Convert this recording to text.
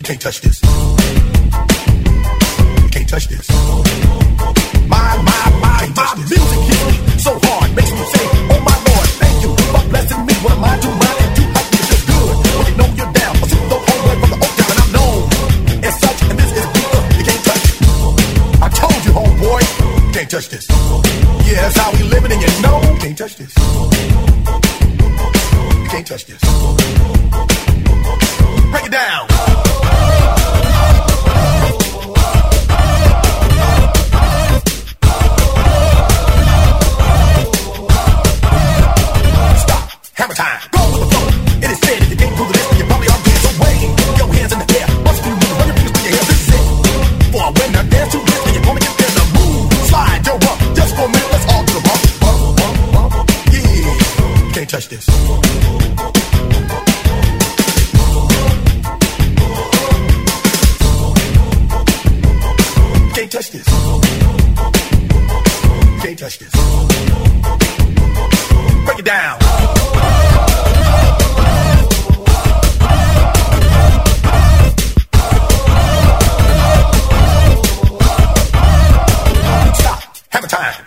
can't touch this. You can't touch this. My music hits me so hard, makes me say, oh my Lord, thank you for blessing me. What am I to mine and too hype? It feels good when you know you're down. I see the homeboy from the Oak Town and I'm known as such, and this is beat you can't touch it. I told you, homeboy, you can't touch this. Yeah, that's how we living, and you know you can't touch this. You can't touch this. Break it down. Hammer time. Go with the flow. It is said if you can't do the list, then you probably are dead. So wave your hands in the air. Bust through moves. Run your fingers through your hair. This is it. For a winner, dance to this, then you're gonna get there. The move. Slide your rump. Just for a minute, let's all do the bump. Bump, bump, bump. Yeah. You can't touch this. You can't touch this. You can't touch this. Break it down. Stop. Hammer time.